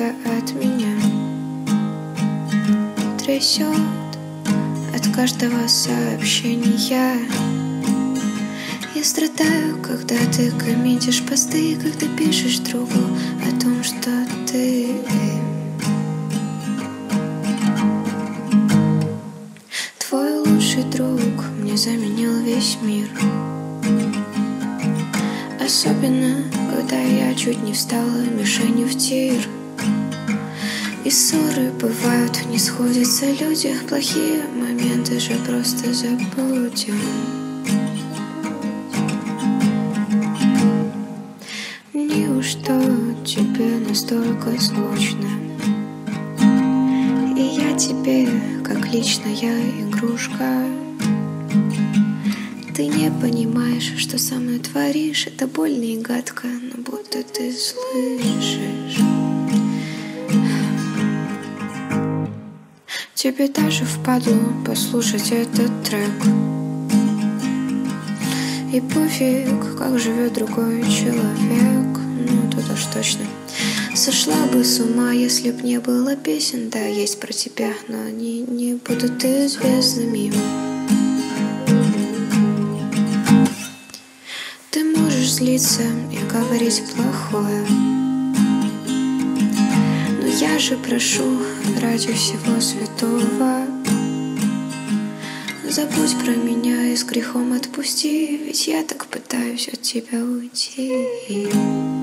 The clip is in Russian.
тебя от меня трясет от каждого сообщения. Я страдаю, когда ты комментишь посты, когда пишешь другу о том, что ты твой лучший друг мне заменил весь мир. Особенно, когда я чуть не встала мишенью в тир. И ссоры бывают, не сходятся люди. Плохие моменты же просто забудем. Неужто тебе настолько скучно? И я тебе, как личная игрушка. Ты не понимаешь, что со мной творишь. Это больно и гадко, но будто ты слышишь. Тебе даже впадло послушать этот трек. И пофиг, как живет другой человек. Ну, тут уж точно сошла бы с ума, если б не было песен. Да, есть про тебя, но они не будут известными. Ты можешь злиться и говорить плохое, но я же прошу ради всего святого, забудь про меня и с грехом отпусти, ведь я так пытаюсь от тебя уйти.